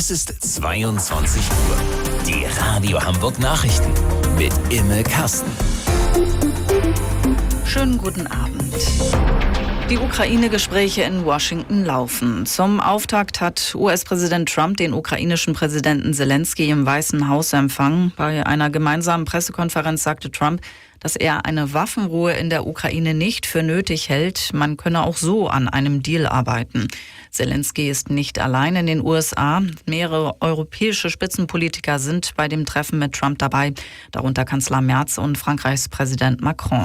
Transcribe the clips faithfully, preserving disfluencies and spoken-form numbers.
Es ist zweiundzwanzig Uhr. Die Radio Hamburg Nachrichten mit Imme Kasten. Schönen guten Abend. Die Ukraine-Gespräche in Washington laufen. Zum Auftakt hat U S-Präsident Trump den ukrainischen Präsidenten Zelensky im Weißen Haus empfangen. Bei einer gemeinsamen Pressekonferenz sagte Trump, dass er eine Waffenruhe in der Ukraine nicht für nötig hält. Man könne auch so an einem Deal arbeiten. Zelensky ist nicht allein in den U S A. Mehrere europäische Spitzenpolitiker sind bei dem Treffen mit Trump dabei, darunter Kanzler Merz und Frankreichs Präsident Macron.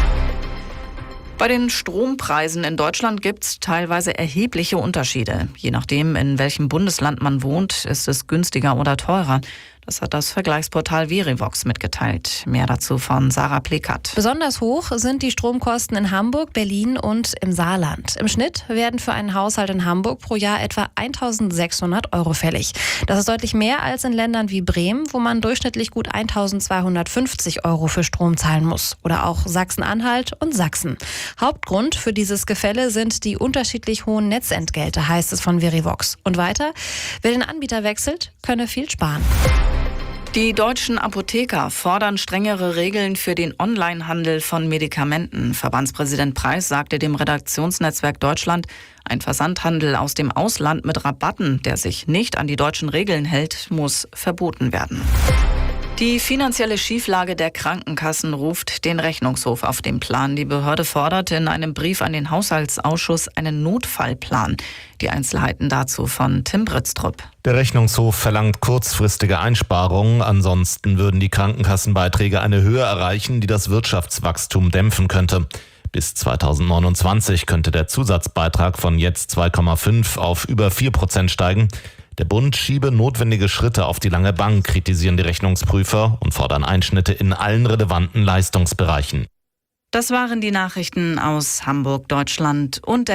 Bei den Strompreisen in Deutschland gibt es teilweise erhebliche Unterschiede. Je nachdem, in welchem Bundesland man wohnt, ist es günstiger oder teurer. Das hat das Vergleichsportal Verivox mitgeteilt. Mehr dazu von Sarah Plekat. Besonders hoch sind die Stromkosten in Hamburg, Berlin und im Saarland. Im Schnitt werden für einen Haushalt in Hamburg pro Jahr etwa eintausendsechshundert Euro fällig. Das ist deutlich mehr als in Ländern wie Bremen, wo man durchschnittlich gut eintausendzweihundertfünfzig Euro für Strom zahlen muss. Oder auch Sachsen-Anhalt und Sachsen. Hauptgrund für dieses Gefälle sind die unterschiedlich hohen Netzentgelte, heißt es von Verivox. Und weiter, wer den Anbieter wechselt, könne viel sparen. Die deutschen Apotheker fordern strengere Regeln für den Onlinehandel von Medikamenten. Verbandspräsident Preis sagte dem Redaktionsnetzwerk Deutschland, ein Versandhandel aus dem Ausland mit Rabatten, der sich nicht an die deutschen Regeln hält, muss verboten werden. Die finanzielle Schieflage der Krankenkassen ruft den Rechnungshof auf den Plan. Die Behörde fordert in einem Brief an den Haushaltsausschuss einen Notfallplan. Die Einzelheiten dazu von Tim Britztrup. Der Rechnungshof verlangt kurzfristige Einsparungen. Ansonsten würden die Krankenkassenbeiträge eine Höhe erreichen, die das Wirtschaftswachstum dämpfen könnte. Bis zweitausendneunundzwanzig könnte der Zusatzbeitrag von jetzt zwei Komma fünf auf über vier Prozent steigen. Der Bund schiebe notwendige Schritte auf die lange Bank, kritisieren die Rechnungsprüfer und fordern Einschnitte in allen relevanten Leistungsbereichen. Das waren die Nachrichten aus Hamburg, Deutschland und der